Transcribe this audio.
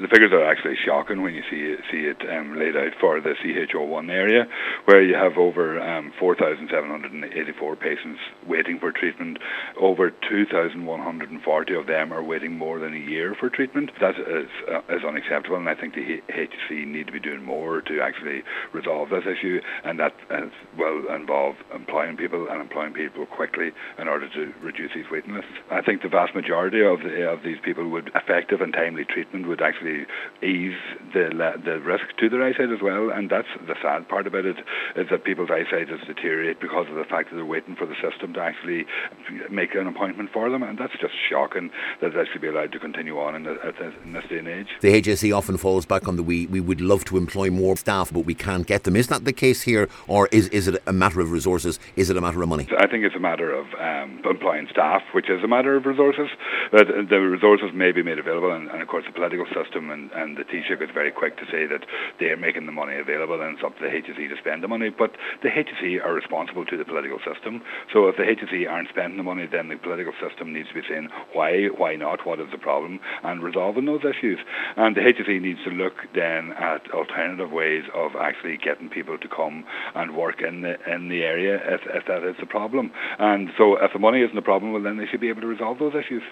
the figures are actually shocking when you see it laid out for the CHO1 area, where you have over 4,784 patients waiting for treatment. Over 2,140 of them are waiting more than a year for treatment. That is unacceptable, and I think the HSE need to be doing more to actually resolve this issue, and that will involve employing people quickly in order to reduce these waiting lists. I think the vast majority of these people would effective and timely treatment would actually ease the risk to their eyesight as well, and that's the sad part about it, is that people's eyesight has deteriorated because of the fact that they're waiting for the system to actually make an appointment for them, and that's just shocking that it should be allowed to continue on in this day and age. The HSE often falls back on we would love to employ more staff, but we can't get them. Is that the case here, or is it a matter of resources? Is it a matter of money? I think it's a matter of employing staff, which is a matter of resources. That the resources may be made available, and of course the political system and the Taoiseach is very quick to say that they are making the money available and it's up to the HSE to spend the money, but the HSE are responsible to the political system. So if the HSE aren't spending the money, then the political system needs to be saying why not, what is the problem, and resolving those issues. And the HSE needs to look then at alternative ways of actually getting people to come and work in the area if that is the problem. And so if the money isn't the problem, well then they should be able to resolve those issues.